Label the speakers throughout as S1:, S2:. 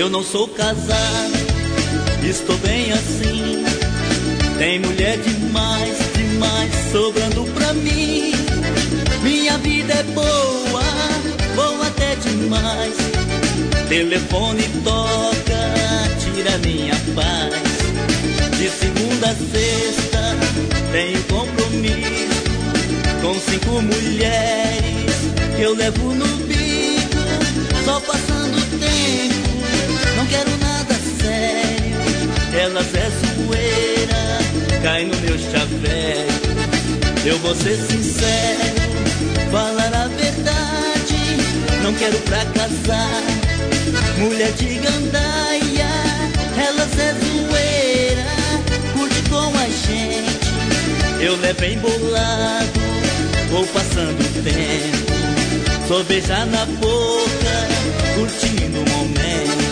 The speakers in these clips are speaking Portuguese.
S1: Eu não sou casado, estou bem assim. Tem mulher demais, demais sobrando pra mim. Minha vida é boa, boa até demais. Telefone toca, tira minha paz. De segunda a sexta tenho compromisso com 5 mulheres que eu levo no bico. Só passando o tempo, não quero nada sério. Elas é zoeira, cai no meu chaveco. Eu vou ser sincero, falar a verdade. Não quero pra casar, mulher de gandaia. Elas é zoeira, curte com a gente. Eu levo embolado, vou passando o tempo. Só beijar na boca, curtindo o momento.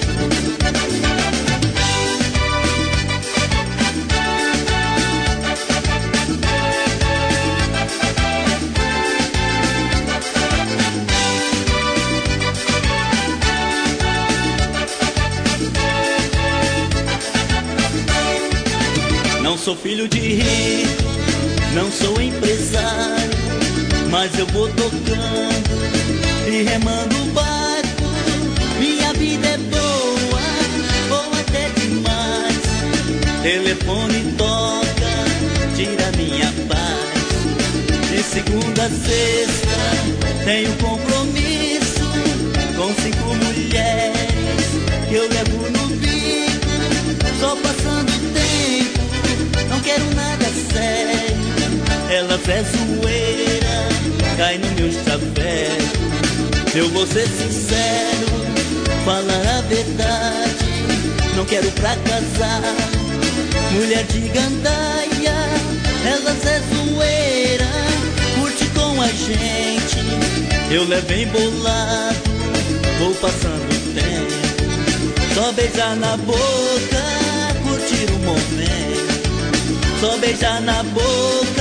S1: Não sou filho de rico, não sou empresário, mas eu vou tocando e remando o barco. Minha vida é boa, boa até demais. Telefone toca, tira minha paz. De segunda a sexta tenho compromisso com 5 mulheres que eu levo no bico. Só passando o tempo, não quero nada sério. Elas é zoeira, cai no meu chaveco. Eu vou ser sincero, falar a verdade. Não quero pra casar, mulher de gandaia. Elas é zoeira, curte com a gente. Eu levo embolado, vou passando o tempo. Só beijar na boca, curtir o momento. Só beijar na boca,